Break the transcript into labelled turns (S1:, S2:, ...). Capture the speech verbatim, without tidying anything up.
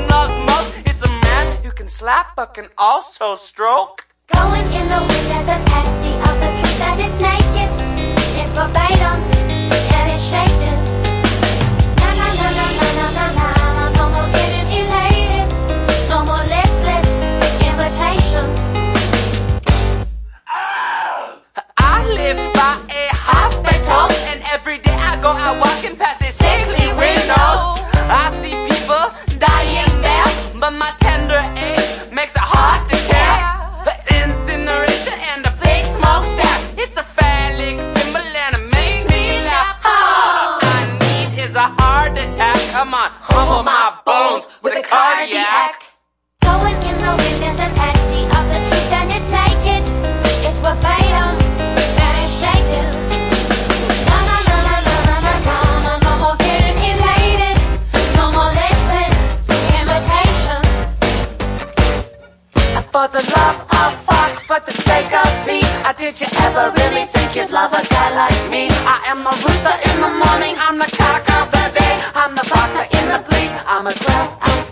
S1: love most. It's a man who can slap but can also stroke.
S2: Going in the wind, there's an empty of the truth that it's naked. It's verbatim and it's shaken. Na na na na na na na na. No more getting elated. No more listless invitations.
S1: I live by a hospital, and every day I go out walking past its sickly windows. I see people dying there, but my tender age makes it hard to care. The incineration and the big smokestack, it's a phallic symbol and it makes me laugh. All I need is a heart attack. Come on, humble my bones with a cardiac.
S2: Going in the wind is an empty of the truth and it's naked. It's verbatim and it's shaken. Na na na na na na na na. No more getting elated. No more listless invitations.
S1: For the love of fuck, for the sake of beat, uh, did you ever really think you'd love a guy like me? I am a rooster in the morning, I'm the cock of the day, I'm the bosser in the place, I'm a twelve ounce